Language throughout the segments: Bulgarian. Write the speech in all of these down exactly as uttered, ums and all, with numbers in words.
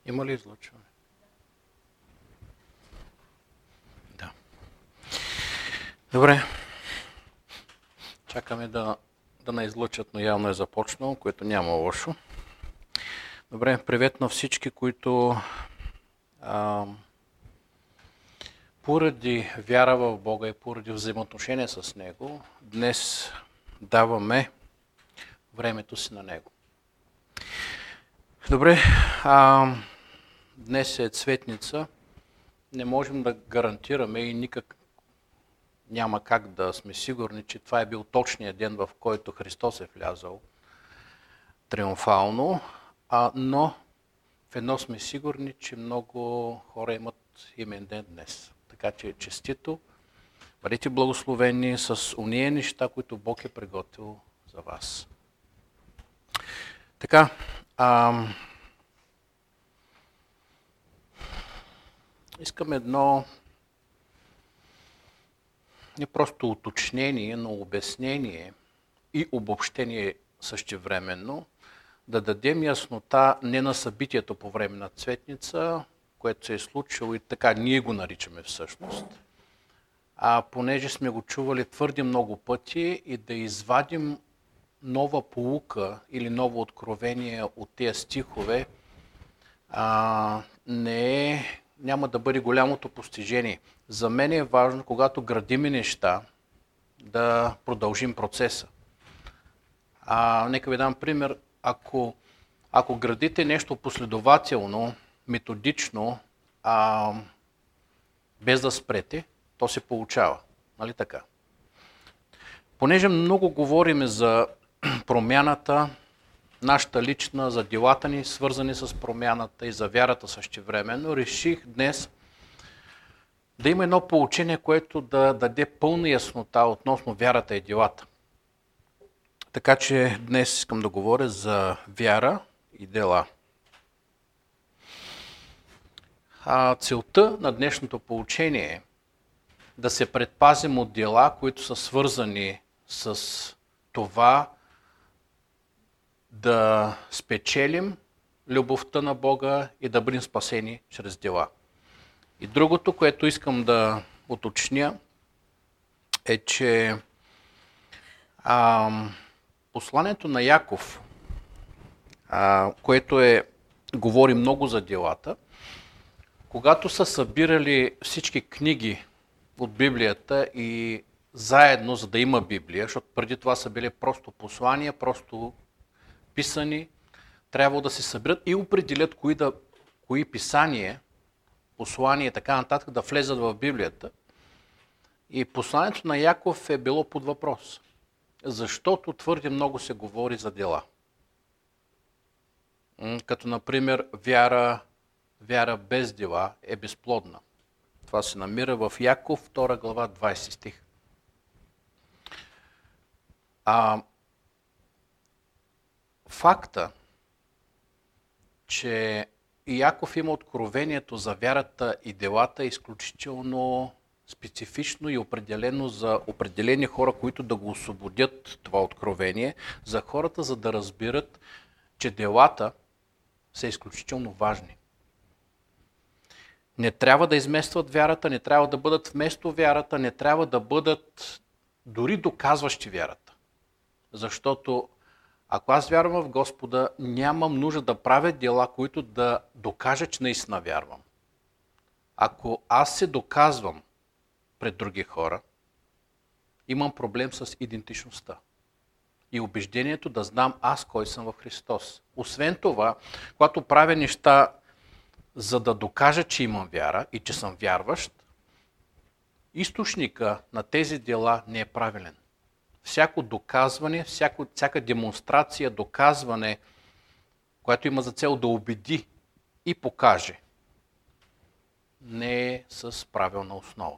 Има ли излъчване? Да. Добре. Чакаме да, да не излъчат, но явно е започнал, което няма лошо. Добре, привет на всички, които а, поради вяра в Бога и поради взаимоотношение с Него, днес даваме времето си на Него. Добре, а, днес е Цветница. Не можем да гарантираме и никак няма как да сме сигурни, че това е бил точният ден, в който Христос е влязал триумфално, а, но в едно сме сигурни, че много хора имат имен ден днес. Така че честито, бъдете благословени с уния неща, които Бог е приготвил за вас. Така, а, искам едно не просто уточнение, но обяснение и обобщение същевременно, да дадем яснота не на събитието по време на Цветница, което се е случило и така ние го наричаме всъщност, а понеже сме го чували твърде много пъти и да извадим нова поука или ново откровение от тези стихове, а, не е, няма да бъде голямото постижение. За мен е важно, когато градиме неща, да продължим процеса. А, нека ви дам пример. Ако, ако градите нещо последователно, методично, а, без да спрете, то се получава. Нали така? Понеже много говорим за промяната, нашата лична, за делата ни, свързани с промяната и за вярата същевременно, реших днес да има едно поучение, което да даде пълна яснота относно вярата и делата. Така че днес искам да говоря за вяра и дела. А целта на днешното поучение е да се предпазим от дела, които са свързани с това да спечелим любовта на Бога и да бъдем спасени чрез дела. И другото, което искам да уточня, е, че а, посланието на Яков, а, което е, говори много за делата, когато са събирали всички книги от Библията и заедно, за да има Библия, защото преди това са били просто послания, просто писани, трябва да се съберат и определят кои, да, кои писания, послания и така нататък да влезат в Библията. И посланието на Яков е било под въпрос, защото твърде много се говори за дела. Като например вяра, вяра без дела е безплодна. Това се намира в Яков, втора глава, двадесети стих. А факта, че Яков има откровението за вярата и делата е изключително специфично и определено за определени хора, които да го освободят това откровение, за хората, за да разбират, че делата са изключително важни. Не трябва да изместват вярата, не трябва да бъдат вместо вярата, не трябва да бъдат дори доказващи вярата. Защото ако аз вярвам в Господа, нямам нужда да правя дела, които да докажат, че наистина вярвам. Ако аз се доказвам пред други хора, имам проблем с идентичността и убеждението да знам аз кой съм в Христос. Освен това, когато правя неща, за да докажа, че имам вяра и че съм вярващ, източника на тези дела не е правилен. Всяко доказване, всяко, всяка демонстрация, доказване, което има за цел да убеди и покаже, не е с правилна основа.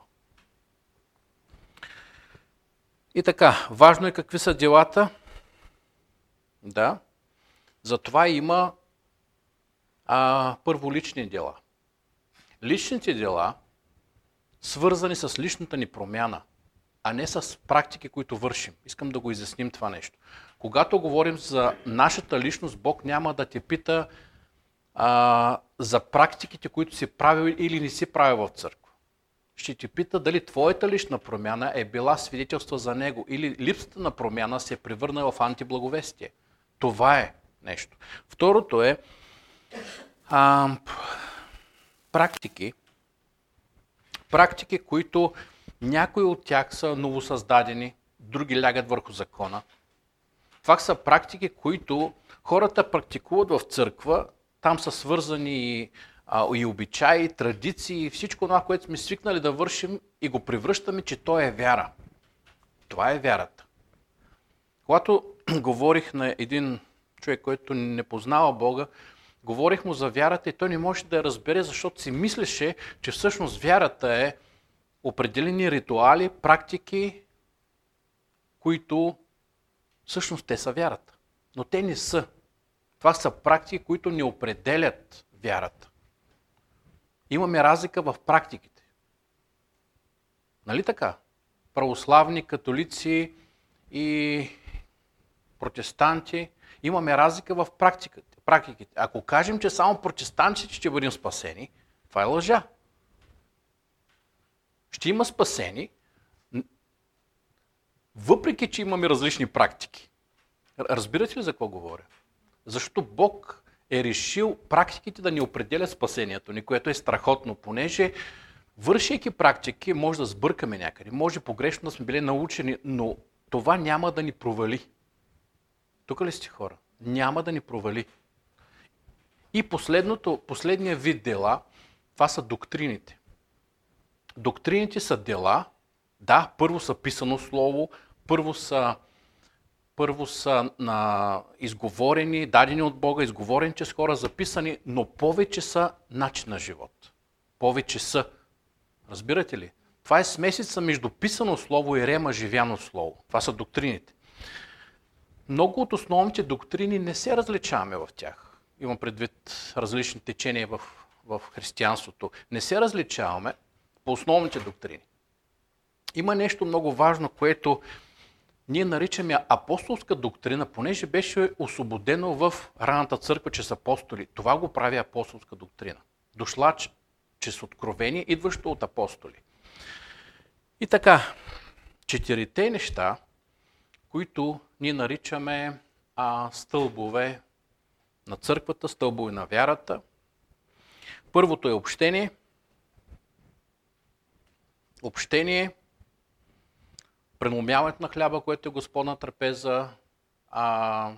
И така, важно е какви са делата. Да. Затова има а, първолични дела. Личните дела, свързани с личната ни промяна, а не с практики, които вършим. Искам да го изясним това нещо. Когато говорим за нашата личност, Бог няма да те пита а, за практиките, които си правил или не си правил в църква. Ще ти пита дали твоята лична промяна е била свидетелство за него или липсата на промяна се е превърнала в антиблаговестие. Това е нещо. Второто е а, практики, практики, които някои от тях са новосъздадени, други лягат върху закона. Това са практики, които хората практикуват в църква, там са свързани а, и обичаи, и традиции, и всичко това, което сме свикнали да вършим и го превръщаме, че то е вяра. Това е вярата. Когато говорих на един човек, който не познава Бога, говорих му за вярата и той не може да я разбере, защото си мислеше, че всъщност вярата е определени ритуали, практики, които всъщност те са вярата. Но те не са. Това са практики, които не определят вярата. Имаме разлика в практиките. Нали така? Православни, католици и протестанти. Имаме разлика в практиките. Ако кажем, че само протестантите ще бъдем спасени, това е лъжа. Ще има спасени, въпреки че имаме различни практики. Разбирате ли за какво говоря? Защото Бог е решил практиките да ни определят спасението ни, което е страхотно, понеже вършейки практики, може да сбъркаме някъде, може погрешно да сме били научени, но това няма да ни провали. Тук ли сте хора? Няма да ни провали. И последното, последния вид дела, това са доктрините. Доктрините са дела, да, първо са писано слово, първо са, първо са на изговорени, дадени от Бога, изговорени чрез хора, записани, но повече са начин на живот. Повече са. Разбирате ли? Това е смесица между писано слово и рема живяно слово. Това са доктрините. Много от основните доктрини не се различаваме в тях. Имам предвид различни течения в, в християнството. Не се различаваме по основните доктрини. Има нещо много важно, което ние наричаме апостолска доктрина, понеже беше освободено в ранната църква чрез апостоли. Това го прави апостолска доктрина. Дошла чрез откровение, идващо от апостоли. И така, четирите неща, които ние наричаме а, стълбове на църквата, стълбове на вярата. Първото е общение. Общение, преломяването на хляба, което е Господна трапеза, а,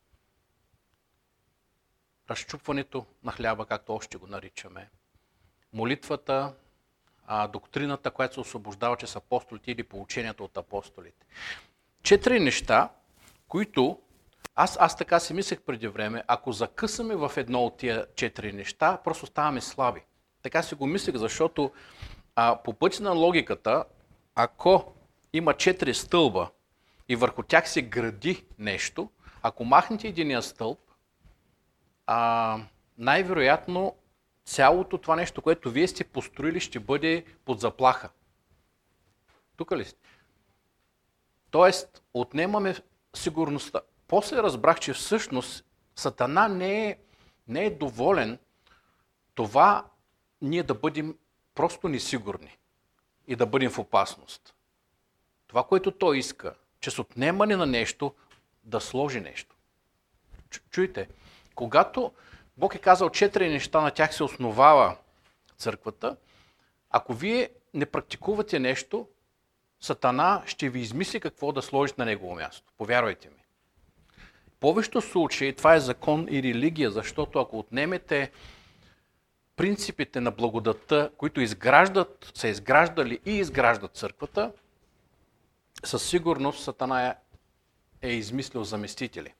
разчупването на хляба, както още го наричаме, молитвата, а, доктрината, която се освобождава чрез апостолите или получението от апостолите. Четири неща, които аз, аз така си мислех преди време, ако закъсаме в едно от тия четири неща, просто ставаме слаби. Така си го мислех, защото а, по пътя на логиката, ако има четири стълба и върху тях се гради нещо, ако махнете единия стълб, а, най-вероятно цялото това нещо, което вие сте построили, ще бъде под заплаха. Тук ли сте? Тоест, отнемаме сигурността. После разбрах, че всъщност Сатана не е, не е доволен това ние да бъдем просто несигурни и да бъдем в опасност. Това, което той иска, чрез отнемане на нещо, да сложи нещо. Чуйте, когато Бог е казал четири неща, на тях се основава църквата, ако вие не практикувате нещо, Сатана ще ви измисли какво да сложите на негово място. Повярвайте ми. В повечето случаи това е закон и религия, защото ако отнемете принципите на благодата, които изграждат, са изграждали и изграждат църквата, със сигурност Сатана е, е измислил заместители.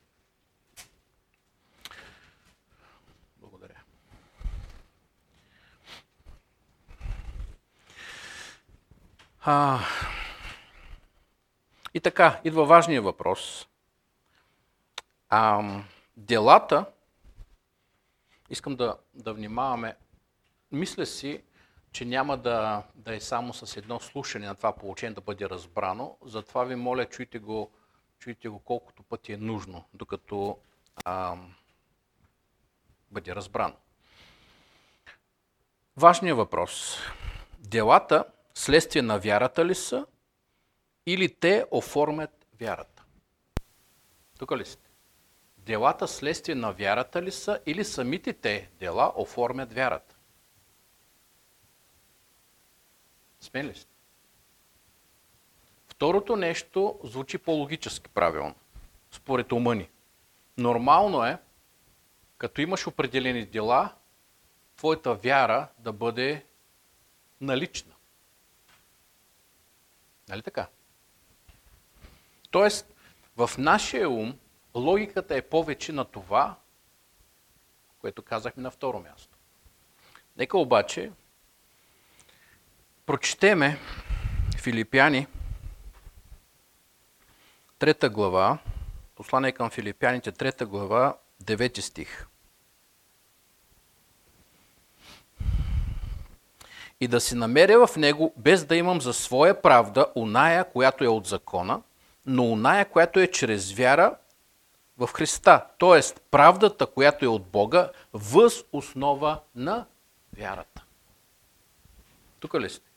Благодаря. А, и така, идва важният въпрос. А, делата, искам да, да внимаваме, мисля си, че няма да, да е само с едно слушане на това получение да бъде разбрано. Затова ви моля, чуйте го, чуйте го колкото пъти е нужно, докато а, бъде разбрано. Важният въпрос. Делата следствие на вярата ли са или те оформят вярата? Тук ли сте? Делата следствие на вярата ли са или самите те дела оформят вярата? Сме ли сте? Второто нещо звучи по-логически правилно, според ума ни. Нормално е, като имаш определени дела, твоята вяра да бъде налична. Нали така? Тоест, в нашия ум логиката е повече на това, което казахме на второ място. Нека обаче прочетеме Филипяни, трета глава, послание към Филипяните, трета глава, девети стих. И да се намеря в него, без да имам за своя правда оная, която е от закона, но оная, която е чрез вяра в Христа. Тоест, правдата, която е от Бога, въз основа на вярата. Тук ли сте?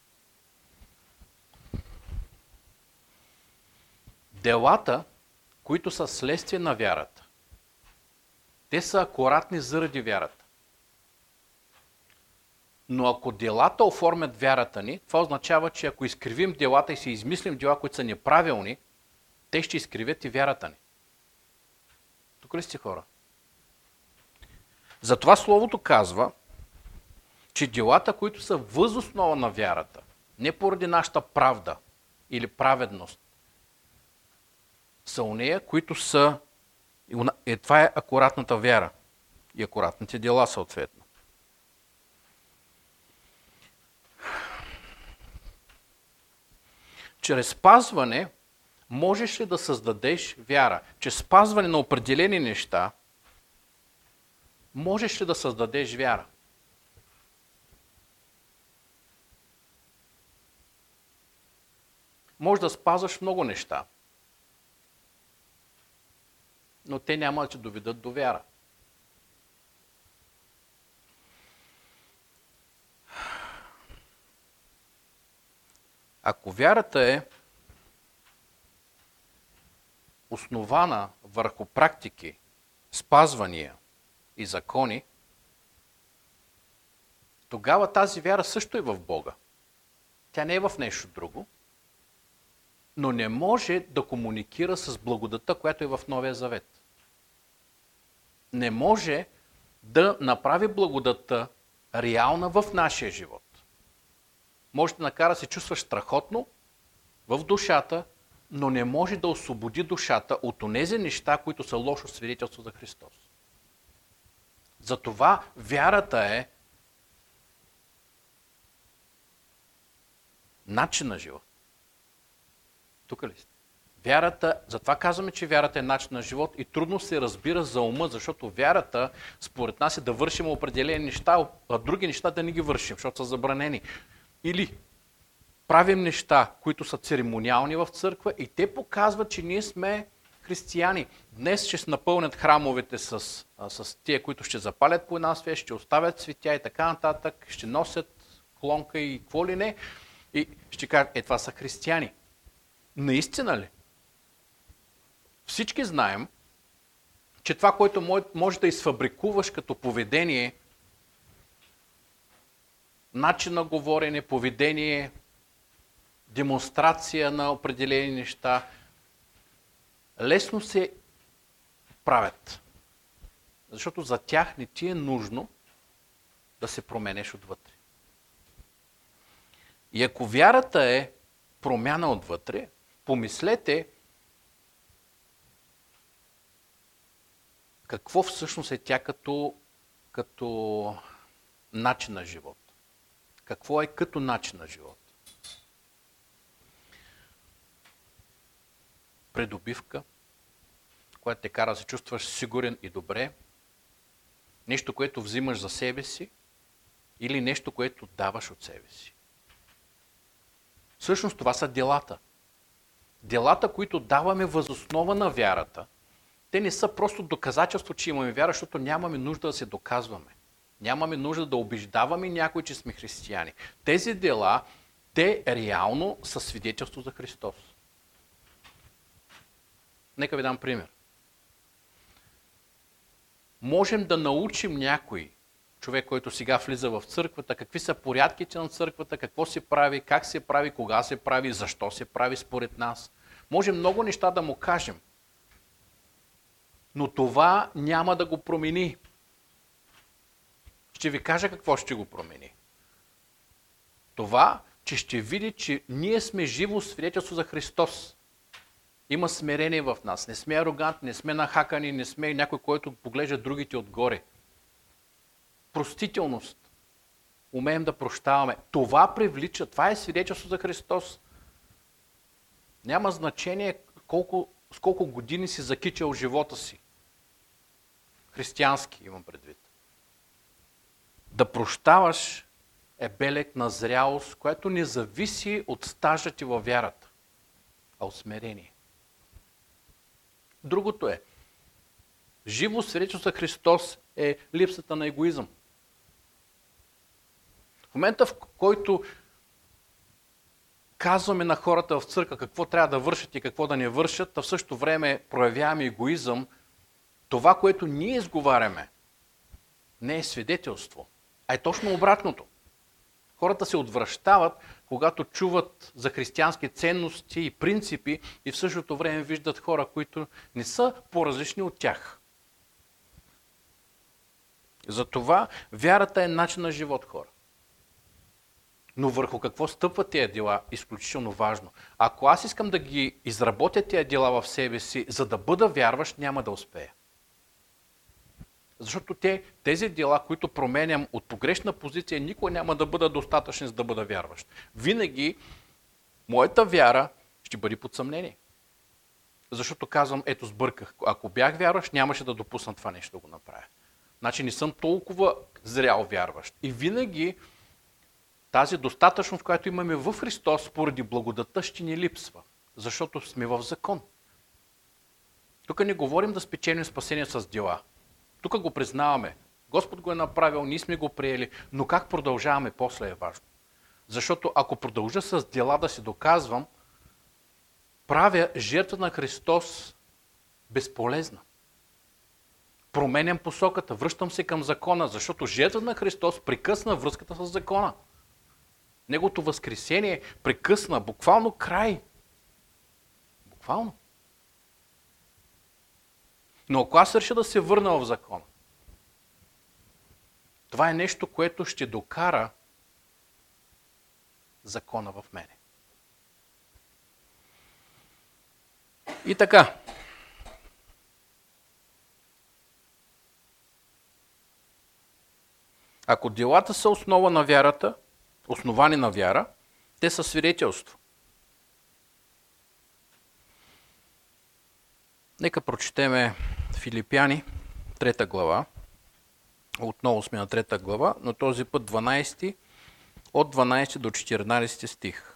Делата, които са следствие на вярата, те са акуратни заради вярата. Но ако делата оформят вярата ни, това означава, че ако изкривим делата и си измислим дела, които са неправилни, те ще изкривят и вярата ни. Тук ли сте, хора? Затова Словото казва, че делата, които са въз основа на вярата, не поради нашата правда или праведност, са онея, които са... Е, това е акуратната вяра и акуратните дела съответно. Чрез спазване можеш ли да създадеш вяра? Чрез спазване на определени неща можеш ли да създадеш вяра? Може да спазваш много неща, но те няма да те доведат до вяра. Ако вярата е основана върху практики, спазвания и закони, тогава тази вяра също е в Бога. Тя не е в нещо друго, но не може да комуникира с благодата, която е в Новия Завет. Не може да направи благодата реална в нашия живот. Може да накара да се чувстваш страхотно в душата, но не може да освободи душата от онези неща, които са лошо свидетелство за Христос. Затова вярата е начин на живот. Тук ли сте? Вярата, затова казваме, че вярата е начин на живот и трудно се разбира за ума, защото вярата, според нас, е да вършим определени неща, а други неща да не ги вършим, защото са забранени. Или правим неща, които са церемониални в църква и те показват, че ние сме християни. Днес ще се напълнят храмовете с, с тия, които ще запалят по една свещ, ще оставят цветя и така нататък, ще носят клонка и какво ли не. И ще кажат, е, това са християни. Наистина ли? Всички знаем, че това, което може да изфабрикуваш като поведение, начин на говорене, поведение, демонстрация на определени неща, лесно се правят. Защото за тях не ти е нужно да се променеш отвътре. И ако вярата е промяна отвътре, помислете какво всъщност е тя като, като начин на живот. Какво е като начин на живот? Придобивка, която те кара да се чувстваш сигурен и добре, нещо, което взимаш за себе си или нещо, което даваш от себе си. Всъщност това са делата. Делата, които даваме въз основа на вярата, те не са просто доказателство, че имаме вяра, защото нямаме нужда да се доказваме. Нямаме нужда да убеждаваме някой, че сме християни. Тези дела, те реално са свидетелство за Христос. Нека ви дам пример. Можем да научим някой, човек, който сега влиза в църквата, какви са порядките на църквата, какво се прави, как се прави, кога се прави, защо се прави според нас. Може много неща да му кажем. Но това няма да го промени. Ще ви кажа какво ще го промени. Това, че ще види, че ние сме живо свидетелство за Христос. Има смирение в нас. Не сме арогантни, не сме нахакани, не сме някой, който поглежда другите отгоре. Простителност. Умеем да прощаваме. Това привлича, това е свидетелство за Христос. Няма значение колко, с колко години си закичал живота си. Християнски имам предвид. Да прощаваш е белег на зрялост, което не зависи от стажа ти във вярата, а от смирение. Другото е, живо свидетелство за Христос е липсата на егоизъм. В момента, в който казваме на хората в църква какво трябва да вършат и какво да не вършат, а в същото време проявяваме егоизъм, това, което ние изговаряме, не е свидетелство, а е точно обратното. Хората се отвръщават, когато чуват за християнски ценности и принципи и в същото време виждат хора, които не са по-различни от тях. Затова вярата е начин на живот, хора. Но върху какво стъпват тези дела е изключително важно. Ако аз искам да ги изработя тези дела в себе си, за да бъда вярващ, няма да успея. Защото те, тези дела, които променям от погрешна позиция, никога няма да бъдат достатъчни, за да бъда вярващ. Винаги моята вяра ще бъде под съмнение. Защото казвам, ето сбърках. Ако бях вярващ, нямаше да допусна това нещо да го направя. Значи не съм толкова зрял вярващ. И винаги тази достатъчност, която имаме в Христос, поради благодата ще ни липсва. Защото сме в закон. Тук не говорим да спечелим спасение с дела. Тук го признаваме. Господ го е направил, ние сме го приели, но как продължаваме после е важно. Защото ако продължа с дела да си доказвам, правя жертва на Христос безполезна. Променям посоката, връщам се към закона, защото жертва на Христос прекъсна връзката с закона. Неговото възкресение прекъсна буквално край. Буквално. Но ако аз реша да се върна в закона, това е нещо, което ще докара закона в мене. И така. Ако делата са основа на вярата, основани на вяра, те са свидетелство. Нека прочетеме Филипяни, трета глава. Отново сме на трета глава, но този път дванайсети, от дванайсети до четиринайсети стих.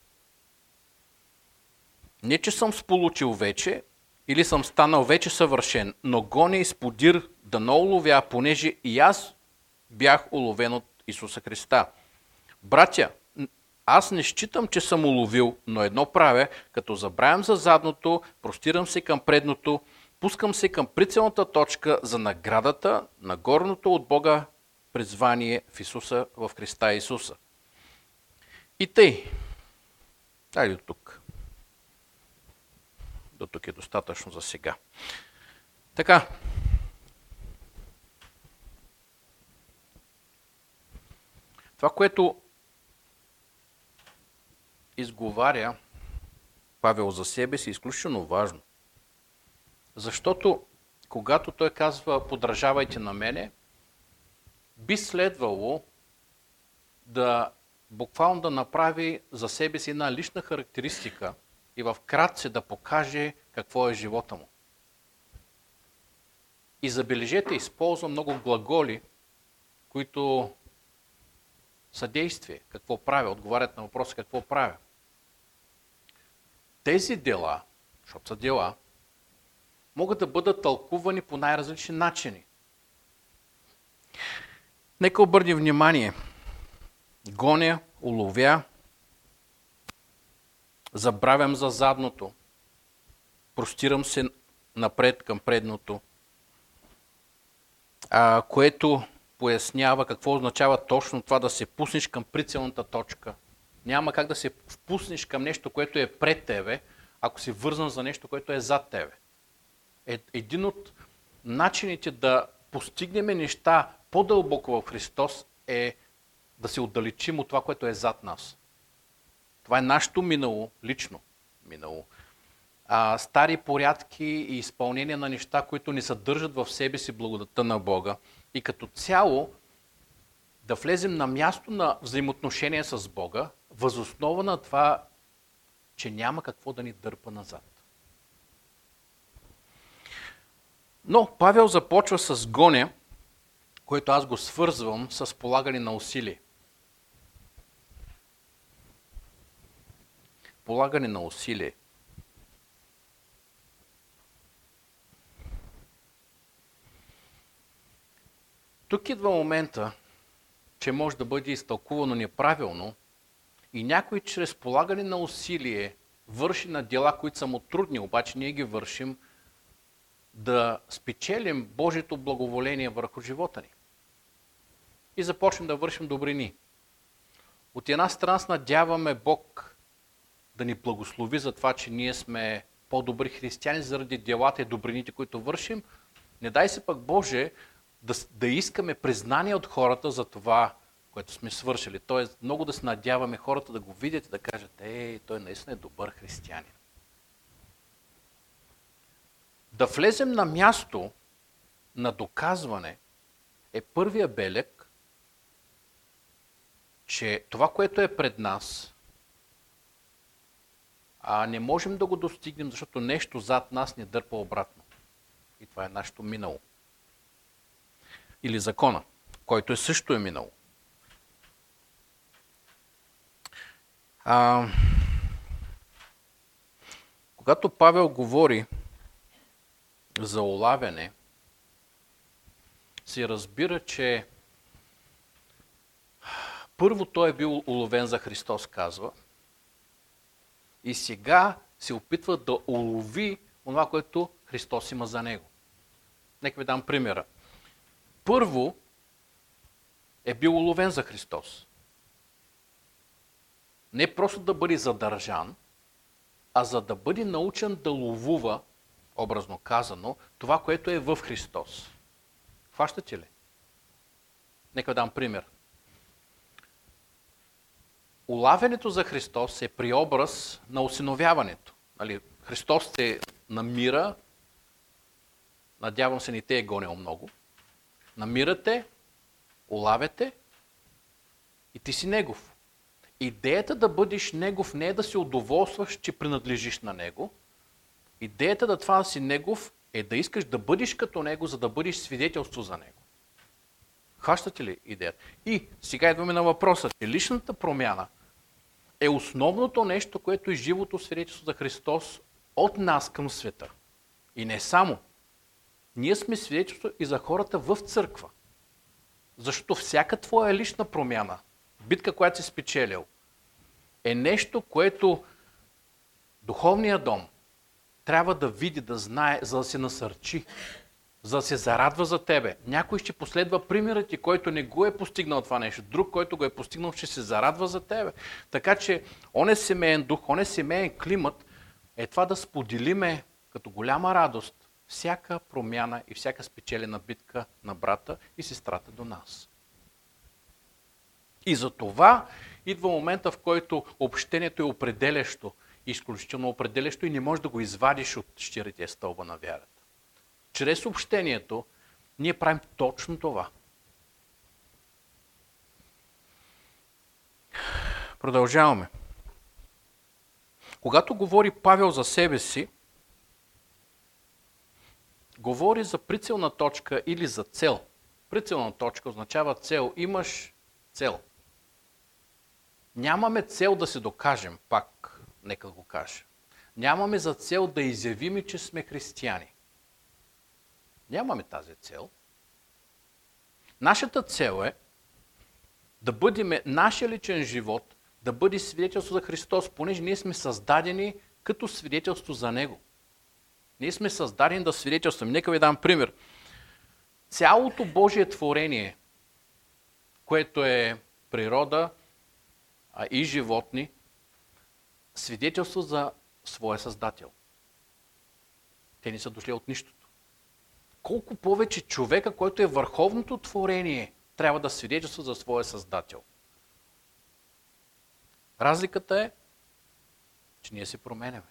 Не, че съм сполучил вече, или съм станал вече съвършен, но гоня изподир да не уловя, понеже и аз бях уловен от Исуса Христа. Братя, аз не считам, че съм уловил, но едно правя, като забравям за задното, простирам се към предното, пускам се към прицелната точка за наградата на горното от Бога призвание в Исуса, в Христа Исуса. И тъй. Айде до тук. До тук е достатъчно за сега. Така. Това, което изговаря Павел за себе си, е изключително важно. Защото, когато той казва подражавайте на мене, би следвало да буквално да направи за себе си една лична характеристика и в кратце да покаже какво е живота му. И забележете, използва много глаголи, които са действие, какво правя, отговарят на въпроса какво правя. Тези дела, защото са дела, могат да бъдат тълкувани по най-различни начини. Нека обърне внимание. Гоня, уловя, забравям за задното, простирам се напред към предното, а, което пояснява какво означава точно това да се пуснеш към прицелната точка. Няма как да се впуснеш към нещо, което е пред тебе, ако си вързан за нещо, което е зад тебе. Е, един от начините да постигнем неща по-дълбоко в Христос е да се отдалечим от това, което е зад нас. Това е нашето минало, лично минало. А, стари порядки и изпълнение на неща, които ни съдържат в себе си благодата на Бога. И като цяло да влезем на място на взаимоотношение с Бога, възоснова на това, че няма какво да ни дърпа назад. Но Павел започва с гоня, което аз го свързвам с полагане на усилие. Полагане на усилие. Тук идва момента, че може да бъде изтълкувано неправилно и някой чрез полагане на усилие върши на дела, които са му трудни, обаче ние ги вършим, да спечелим Божието благоволение върху живота ни. И започнем да вършим добрини. От една страна се надяваме Бог да ни благослови за това, че ние сме по-добри християни заради делата и добрините, които вършим. Не дай се пък Боже да, да искаме признание от хората за това, което сме свършили. Тоест много да се надяваме хората да го видят и да кажат: ей, той наистина е добър християнин. Да влезем на място на доказване е първия белег, че това, което е пред нас, а не можем да го достигнем, защото нещо зад нас ни дърпа обратно. И това е нашето минало. Или закона, който е също е минало. А, когато Павел говори за улавяне, се разбира, че първо той е бил уловен за Христос, казва, и сега се опитва да улови това, което Христос има за него. Нека ви дам примера. Първо е бил уловен за Христос. Не просто да бъде задържан, а за да бъде научен да ловува, образно казано, това, което е в Христос. Хващате ли? Нека дам пример. Улавянето за Христос е преобраз на осиновяването. Нали, Христос те намира, надявам се не те е гонил много, намирате, улавяте и ти си Негов. Идеята да бъдеш Негов не е да се удоволстваш, че принадлежиш на Него. Идеята да това да си Негов е да искаш да бъдеш като Него, за да бъдеш свидетелство за Него. Хващате ли идеята? И сега идваме на въпроса, че личната промяна е основното нещо, което е живото свидетелство за Христос от нас към света. И не само. Ние сме свидетелство и за хората в църква. Защото всяка твоя лична промяна, битка, която си спечелил, е нещо, което духовният дом трябва да види, да знае, за да се насърчи, за да се зарадва за тебе. Някой ще последва примерът ти, който не го е постигнал това нещо. Друг, който го е постигнал, ще се зарадва за тебе. Така че, оне семейен дух, оне семейен климат е това да споделиме като голяма радост всяка промяна и всяка спечелена битка на брата и сестрата до нас. И за това идва момента, в който общението е определящо, изключително определящо и не можеш да го извадиш от четирите стълба на вярата. Чрез общението ние правим точно това. Продължаваме. Когато говори Павел за себе си, говори за прицелна точка или за цел. Прицелна точка означава цел. Имаш цел. Нямаме цел да се докажем, пак нека го кажа. Нямаме за цел да изявим, че сме християни. Нямаме тази цел. Нашата цел е да бъдем нашия личен живот, да бъде свидетелство за Христос, понеже ние сме създадени като свидетелство за Него. Ние сме създадени да свидетелстваме. Нека ви дам пример. Цялото Божие творение, което е природа а и животни, свидетелство за своя Създател. Те не са дошли от нищото. Колко повече човека, който е върховното творение, трябва да свидетелства за своя Създател. Разликата е, че ние се променяме.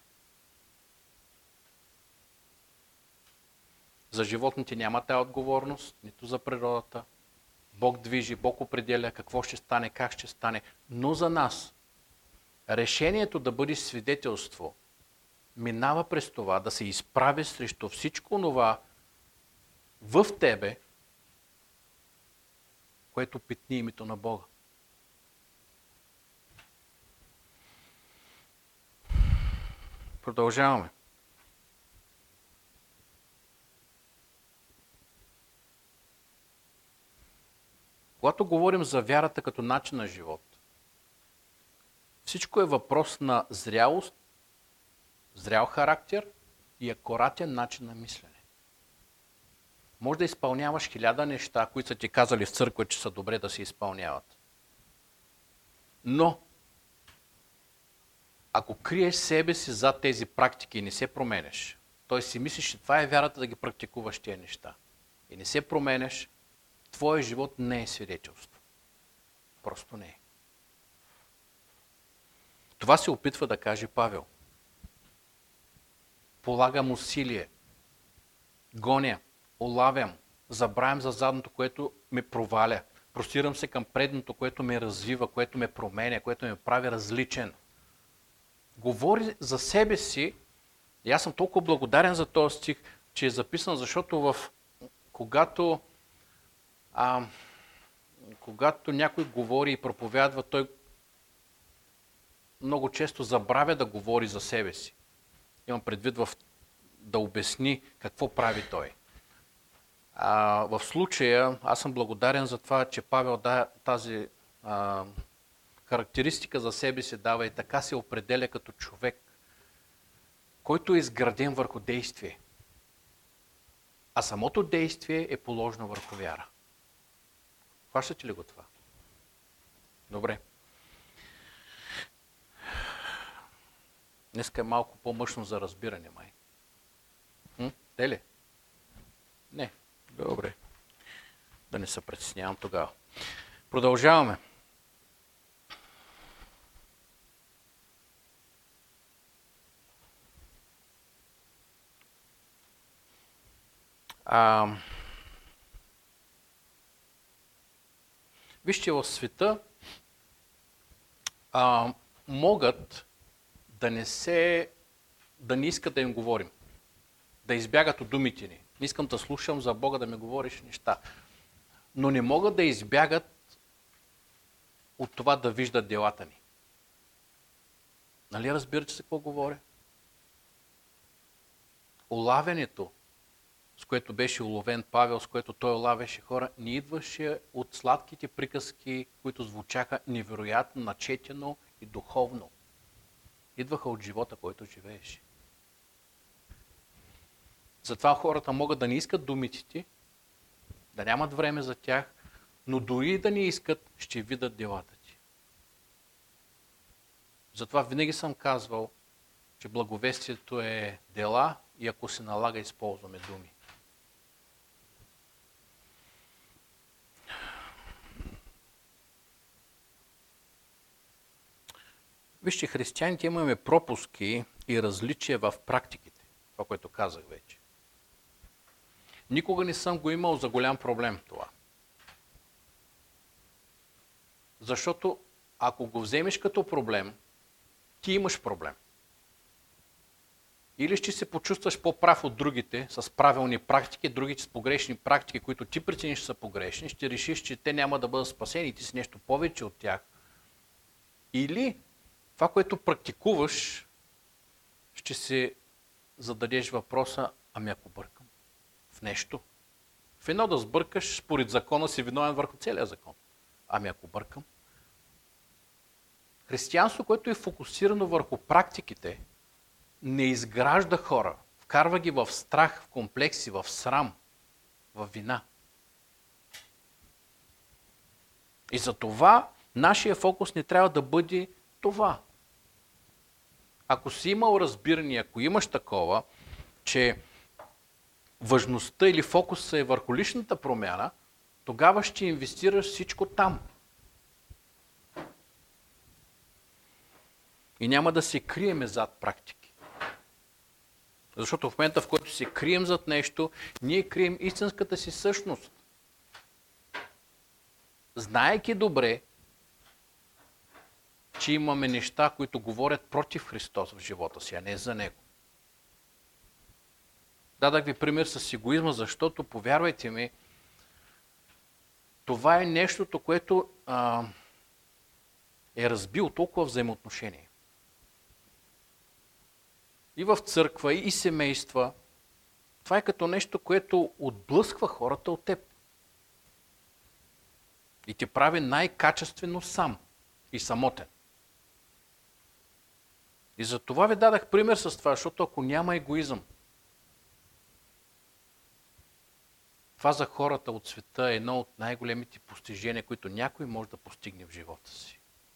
За животните няма тая отговорност, нито за природата. Бог движи, Бог определя какво ще стане, как ще стане. Но за нас решението да бъде свидетелство минава през това да се изправи срещу всичко това в тебе, което питни името на Бога. Продължаваме. Когато говорим за вярата като начин на живот, всичко е въпрос на зрялост, зрял характер и акуратен начин на мислене. Може да изпълняваш хиляда неща, които са ти казали в църква, че са добре да се изпълняват. Но, ако криеш себе си зад тези практики и не се променеш, т.е. си мислиш, че това е вярата да ги практикуваш тези неща, и не се променеш, твоя живот не е свидетелство. Просто не е. Това се опитва да каже Павел. Полагам усилие, гоня, улавям, забравям за задното, което ме проваля, простирам се към предното, което ме развива, което ме променя, което ме прави различен. Говори за себе си, и аз съм толкова благодарен за този стих, че е записан, защото в, когато, а, когато някой говори и проповядва, той много често забравя да говори за себе си. Имам предвид в, да обясни какво прави той. А, в случая аз съм благодарен за това, че Павел да, тази а, характеристика за себе си дава и така се определя като човек, който е изграден върху действие. А самото действие е положено върху вяра. Хващате ли го това? Добре. Днеска е малко по-мъчно за разбиране, май. М? Те ли? Не. Добре. Да не се притеснявам тогава. Продължаваме. А, вижте, в света а, могат да не се, да не искат да им говорим, да избягат от думите ни. Не искам да слушам за Бога да ми говориш неща. Но не могат да избягат от това да виждат делата ни. Нали разбирате се какво говоря? Улавянето, с което беше уловен Павел, с което той улавяше хора, не идваше от сладките приказки, които звучаха невероятно, начетено и духовно. Идваха от живота, който живееше. Затова хората могат да не искат думите ти, да нямат време за тях, но дори да не искат, ще видят делата ти. Затова винаги съм казвал, че благовестието е дела и ако се налага, използваме думи. Вижте, християните имаме пропуски и различия в практиките. Това, което казах вече. Никога не съм го имал за голям проблем това. Защото ако го вземеш като проблем, ти имаш проблем. Или ще се почувстваш по-прав от другите с правилни практики, другите с погрешни практики, които ти прецениш, че са погрешни, ще решиш, че те няма да бъдат спасени и ти си нещо повече от тях. Или това, което практикуваш, ще се зададеш въпроса, ами ако бъркам в нещо. В едно да сбъркаш, според закона си виновен върху целия закон. Ами ако бъркам? Християнство, което е фокусирано върху практиките, не изгражда хора. Вкарва ги в страх, в комплекси, в срам, в вина. И за това нашия фокус не трябва да бъде това. Ако си имал разбиране, ако имаш такова, че важността или фокуса е върху личната промяна, тогава ще инвестираш всичко там. И няма да се криеме зад практики. Защото в момента, в който се крием зад нещо, ние крием истинската си същност. Знаейки добре, че имаме неща, които говорят против Христос в живота си, а не за Него. Дадах ви пример с егоизма, защото, повярвайте ми, това е нещото, което а, е разбил толкова взаимоотношение. И в църква, и семейства. Това е като нещо, което отблъсква хората от теб. И те прави най-качествено сам и самотен. И за това ви дадах пример с това, защото ако няма егоизъм, това за хората от света е едно от най-големите постижения, които някой може да постигне в живота си.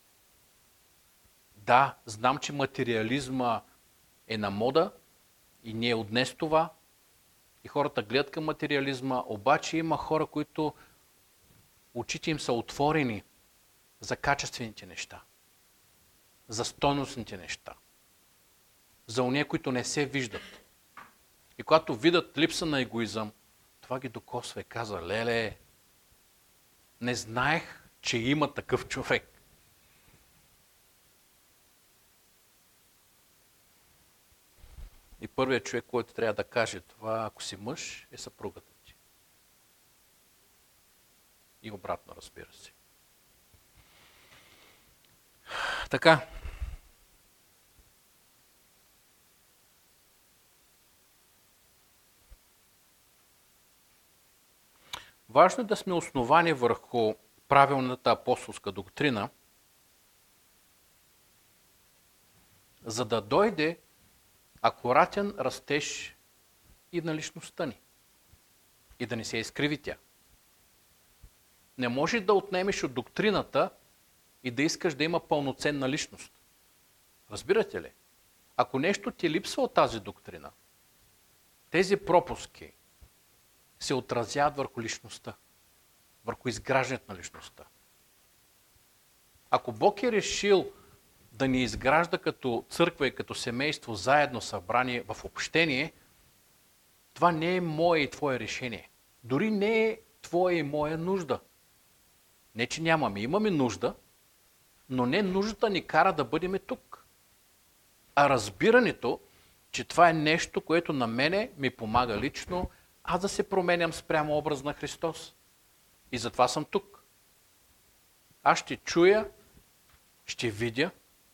Да, знам, че материализма е на мода и ние от днес това и хората гледат към материализма, обаче има хора, които очите им са отворени за качествените неща, за стойностните неща, за ония, които не се виждат. И когато видят липса на егоизъм, това ги докосва и казва: леле, не знаех, че има такъв човек. И първият човек, който трябва да каже това, ако си мъж, е съпругата ти. И обратно, разбира се. Така. Важно е да сме основани върху правилната апостолска доктрина, за да дойде акуратен растеж и на личността ни. И да не се изкриви тя. Не можеш да отнемеш от доктрината и да искаш да има пълноценна личност. Разбирате ли? Ако нещо ти липсва от тази доктрина, тези пропуски се отразяват върху личността, върху изграждането на личността. Ако Бог е решил да ни изгражда като църква и като семейство заедно събрани в общение, това не е мое и твое решение. Дори не е твоя и моя нужда. Не, че нямаме. Имаме нужда, но не нуждата ни кара да бъдем тук. А разбирането, че това е нещо, което на мене ми помага лично, аз да се променям спрямо образ на Христос. И затова съм тук. Аз ще чуя, ще видя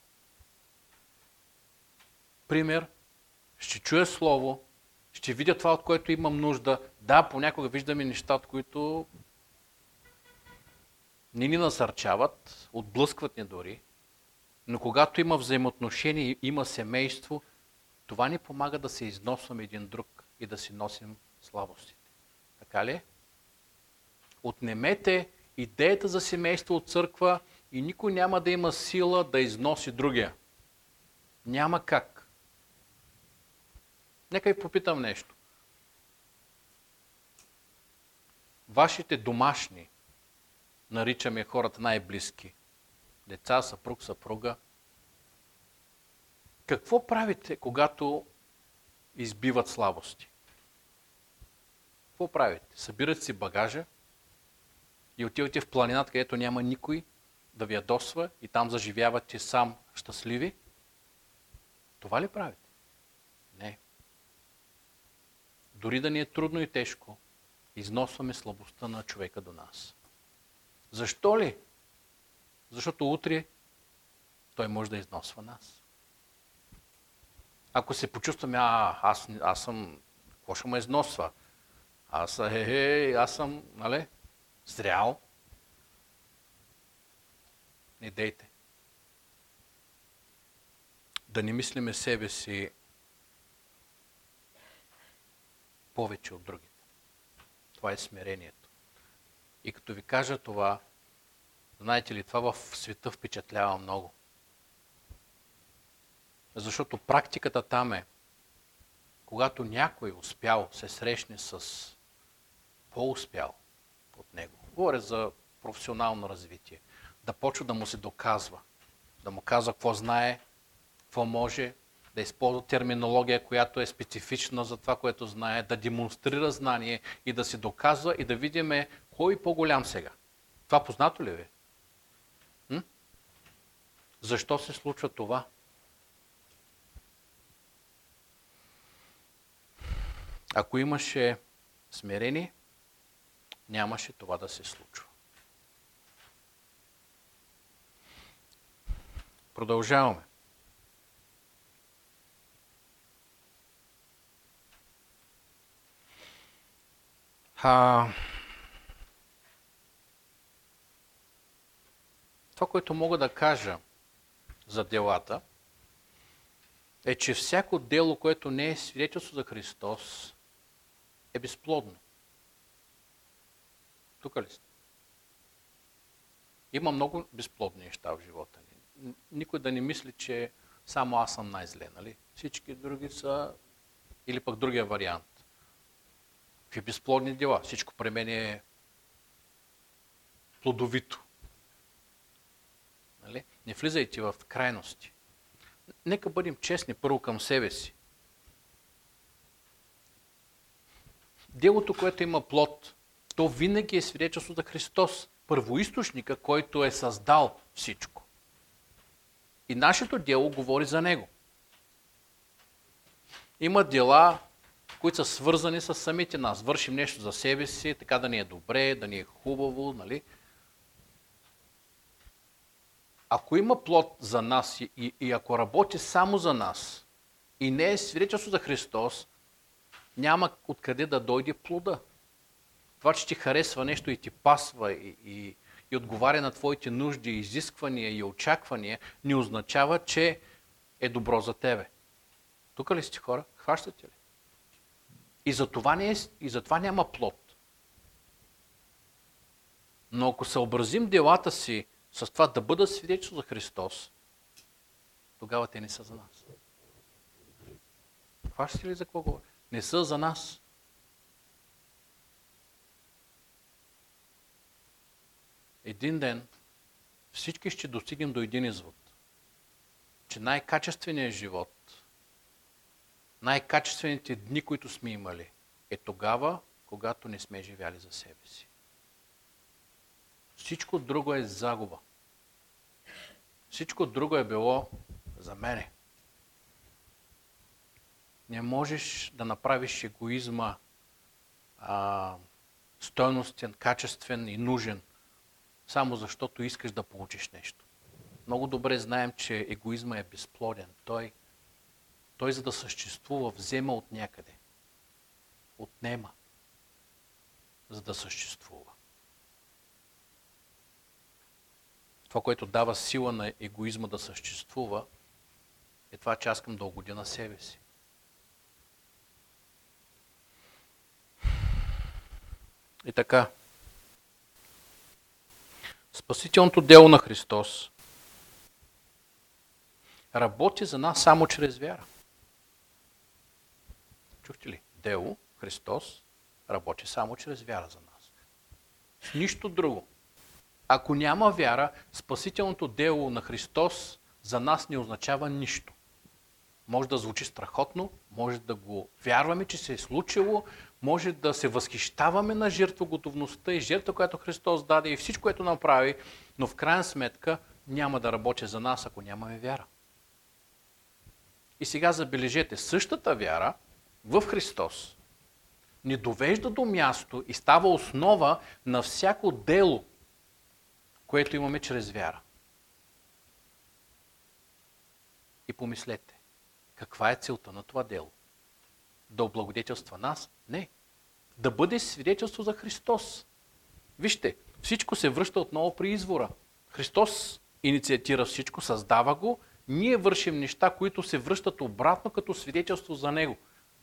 пример, ще чуя слово, ще видя това, от което имам нужда. Да, понякога виждаме неща, от които не ни насърчават, отблъскват ни дори, но когато има взаимоотношение, има семейство, това ни помага да се износваме един друг и да си носим слабостите. Така ли? Отнемете идеята за семейство от църква и никой няма да има сила да износи другия. Няма как. Нека ви попитам нещо. Вашите домашни, наричаме хората най-близки, деца, съпруг, съпруга, какво правите, когато избиват слабости? Какво правите? Събирате си багажа и отивате в планината, където няма никой да ви ядосва и там заживявате сам щастливи? Това ли правите? Не. Дори да ни е трудно и тежко, износваме слабостта на човека до нас. Защо ли? Защото утре той може да износва нас. Ако се почувстваме, а, аз, аз съм, какво ще ме износва? Аз, е, е, аз съм, нали, зрял. Не дейте. Да не мислиме себе си повече от другите. Това е смирението. И като ви кажа това, знаете ли, това в света впечатлява много. Защото практиката там е, когато някой успял се срещне с по-успял от него, говоря за професионално развитие, да почва да му се доказва, да му казва какво знае, какво може, да използва терминология, която е специфична за това, което знае, да демонстрира знание и да се доказва и да видим кой е по-голям сега. Това познато ли ви? М? Защо се случва това? Ако имаше смирение, нямаше това да се случва. Продължаваме. А... Това, което мога да кажа за делата, е, че всяко дело, което не е свидетелство за Христос, е безплодно. Тук ли сте? Има много безплодни неща в живота ни. Никой да не мисли, че само аз съм най-зле, нали? Всички други са, или пък другия вариант. Какви безплодни дела? Всичко при мен е плодовито. Нали? Не влизайте в крайности. Нека бъдем честни първо към себе си. Делото, което има плод, то винаги е свидетелство за Христос, първоизточника, който е създал всичко. И нашето дело говори за Него. Има дела, които са свързани с самите нас. Вършим нещо за себе си, така да ни е добре, да ни е хубаво, нали? Ако има плод за нас и, и ако работи само за нас и не е свидетелство за Христос, няма откъде да дойде плода. Това, че ти харесва нещо и ти пасва и, и, и отговаря на твоите нужди, изисквания и очаквания, не означава, че е добро за тебе. Тук ли сте хора? Хващате ли? И за това, не е, и за това няма плод. Но ако съобразим делата си с това да бъдат свидетелство за Христос, тогава те не са за нас. Хващате ли за какво говоря? Не са за нас. Един ден всички ще достигнем до един извод, че най-качественият живот, най-качествените дни, които сме имали, е тогава, когато не сме живяли за себе си. Всичко друго е загуба. Всичко друго е било за мене. Не можеш да направиш егоизма а, стойностен, качествен и нужен, само защото искаш да получиш нещо. Много добре знаем, че егоизма е безплоден. Той, той за да съществува, взема от някъде. Отнема, за да съществува. Това, което дава сила на егоизма да съществува, е това, че аз искам да угодя на себе си. И така, спасителното дело на Христос работи за нас само чрез вяра. Чухте ли? Дело Христос работи само чрез вяра за нас. С нищо друго. Ако няма вяра, спасителното дело на Христос за нас не означава нищо. Може да звучи страхотно, може да го вярваме, че се е случило, може да се възхищаваме на жертвоготовността и жертва, която Христос даде и всичко, което направи, но в крайна сметка няма да работи за нас, ако нямаме вяра. И сега забележете, същата вяра в Христос ни довежда до място и става основа на всяко дело, което имаме чрез вяра. И помислете, каква е целта на това дело? Да облагодетелства нас? Не. Да бъде свидетелство за Христос. Вижте, всичко се връща отново при извора. Христос инициатира всичко, създава го, ние вършим неща, които се връщат обратно като свидетелство за него.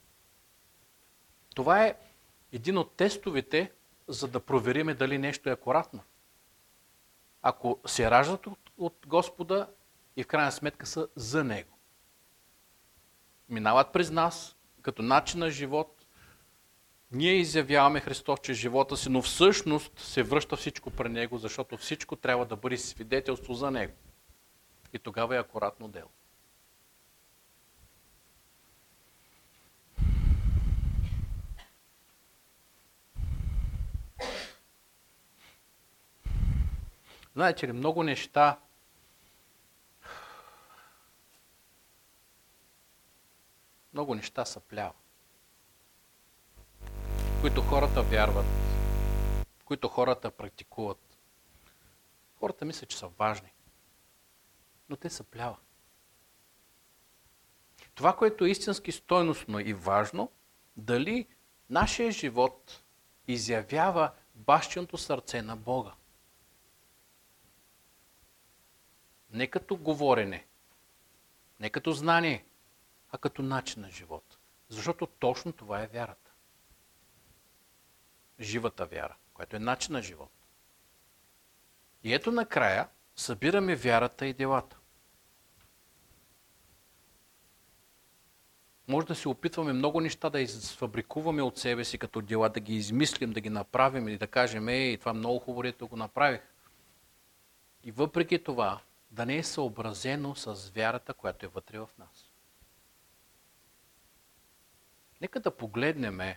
Това е един от тестовете, за да провериме дали нещо е акуратно. Ако се раждат от, от Господа и в крайна сметка са за Него. Минават през нас, като начин на живот, ние изявяваме Христос чрез живота си, но всъщност се връща всичко при Него, защото всичко трябва да бъде свидетелство за Него. И тогава е акуратно дело. Знаете ли, много неща много неща съпляват, които хората вярват, които хората практикуват. Хората мислят, че са важни, но те съпляват. Това, което е истински стойностно и важно, дали нашия живот изявява бащиното сърце на Бога. Не като говорене, не като знание, а като начин на живот. Защото точно това е вярата. Живата вяра, която е начин на живот. И ето накрая събираме вярата и делата. Може да се опитваме много неща да изфабрикуваме от себе си като дела, да ги измислим, да ги направим или да кажем, ей, това много хубаво, ето го направих. И въпреки това, да не е съобразено с вярата, която е вътре в нас. Нека да погледнем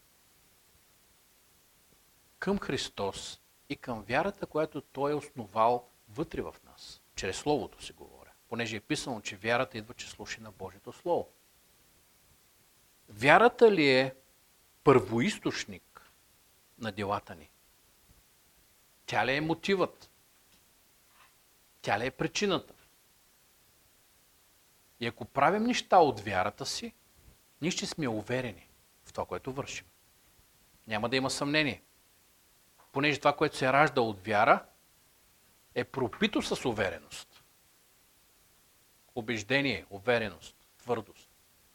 към Христос и към вярата, която Той е основал вътре в нас. Чрез Словото си говоря. Понеже е писано, че вярата идва чрез слушане на Божието Слово. Вярата ли е първоизточник на делата ни? Тя ли е мотивът? Тя ли е причината? И ако правим неща от вярата си, ние ще сме уверени в това, което вършим. Няма да има съмнение. Понеже това, което се ражда от вяра, е пропито с увереност. Убеждение, увереност, твърдост.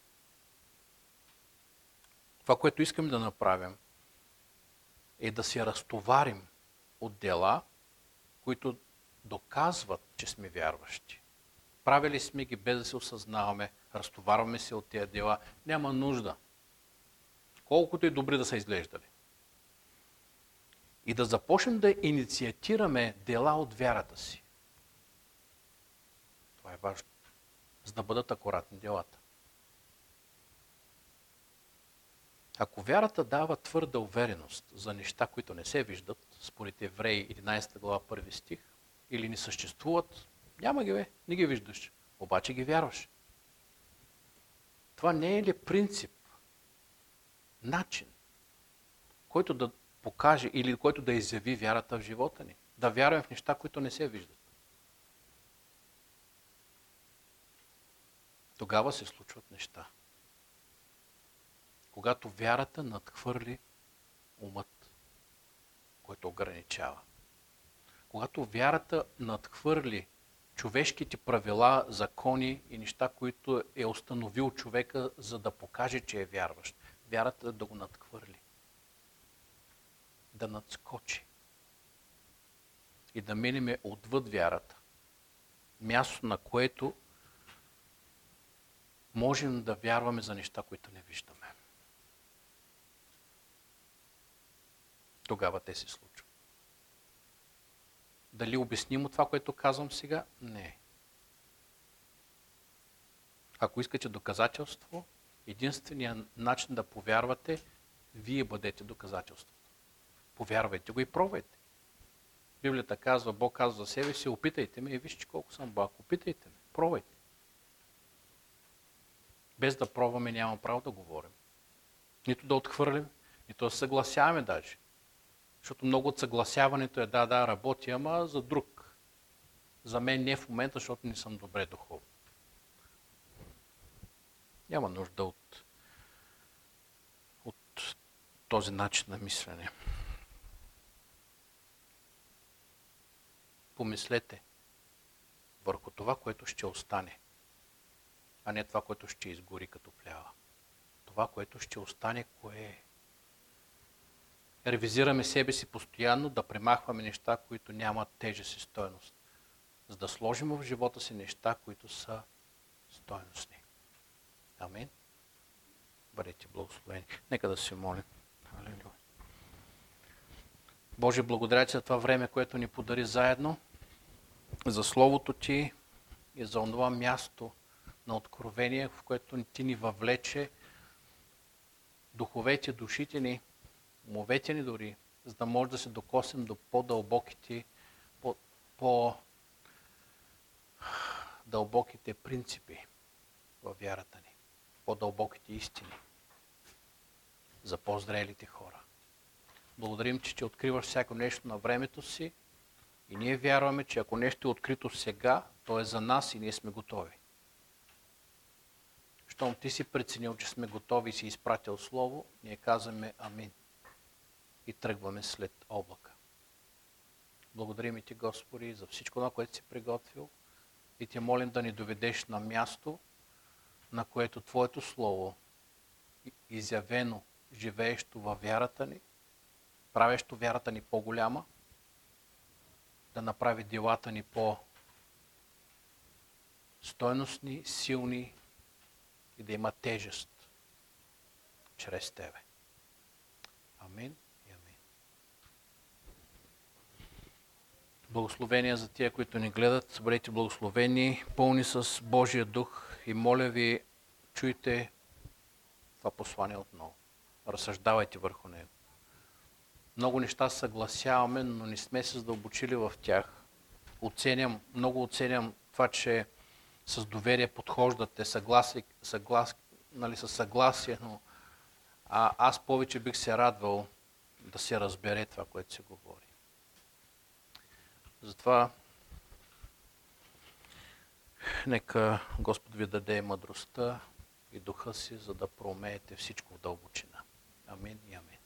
Това, което искаме да направим, е да се разтоварим от дела, които доказват, че сме вярващи. Правили сме ги без да се осъзнаваме, разтоварваме се от тези дела. Няма нужда. Колкото и добри да са изглеждали. И да започнем да инициатираме дела от вярата си. Това е важно. За да бъдат акуратни делата. Ако вярата дава твърда увереност за неща, които не се виждат, според Евреи единадесета глава първи стих, или не съществуват, няма ги, бе, не ги виждаш, обаче ги вярваш. Това не е ли принцип, начин, който да покаже или който да изяви вярата в живота ни? Да вярваме в неща, които не се виждат. Тогава се случват неща. Когато вярата надхвърли умът, който ограничава. Когато вярата надхвърли човешките правила, закони и неща, които е установил човека, за да покаже, че е вярващ. Вярата да го надхвърли. Да надскочи. И да минеме отвъд вярата. Място, на което можем да вярваме за неща, които не виждаме. Тогава те се случват. Дали обяснимо това, което казвам сега? Не. Ако искате доказателство, единственият начин да повярвате, вие бъдете доказателството. Повярвайте го и пробвайте. Библията казва, Бог казва за себе си, опитайте ме и вижте колко съм Бог. Опитайте ме, пробвайте. Без да пробваме няма право да говорим. Нито да отхвърлим, нито да се съгласяваме даже. Защото много от съгласяването е да, да, работи, ама за друг. За мен не в момента, защото не съм добре духовно. Няма нужда от, от този начин на мислене. Помислете. върху това, което ще остане, а не това, което ще изгори като плява. Това, което ще остане, кое е? Ревизираме себе си постоянно, да премахваме неща, които нямат тежест и стойност, за да сложим в живота си неща, които са стойностни. Амин. Бъдете благословени. Нека да се молим. Алелуя. Боже, благодаря ти за това време, което ни подари заедно, за Словото ти и за онова място на откровение, в което ти ни въвлече, духовете, душите ни, умовете ни дори, за да може да се докоснем до по-дълбоките, по, по дълбоките принципи във вярата ни, по-дълбоките истини за по-зрелите хора. Благодарим, че ти откриваш всяко нещо на времето си и ние вярваме, че ако нещо е открито сега, то е за нас и ние сме готови. Щом ти си преценил, че сме готови и си изпратил Слово, ние казваме амин и тръгваме след облака. Благодарим и ти, Господи, за всичко това, което си приготвил и те молим да ни доведеш на място, на което Твоето Слово, изявено, живеещо във вярата ни, правещо вярата ни по-голяма, да направи делата ни по-стойностни, силни и да има тежест чрез Тебе. Амин и амин. Благословения за тия, които ни гледат. Бъдете благословени, пълни с Божия дух и моля ви, чуйте това послание отново. Разсъждавайте върху него. Много неща съгласяваме, но не сме се задълбочили в тях. Оценям, много оценям това, че с доверие подхождате, съгласи, съглас, нали, със съгласие, но а, аз повече бих се радвал да се разбере това, което се говори. Затова нека Господ ви даде мъдростта и духа си, за да проумеете всичко в дълбочина. Амин и амин.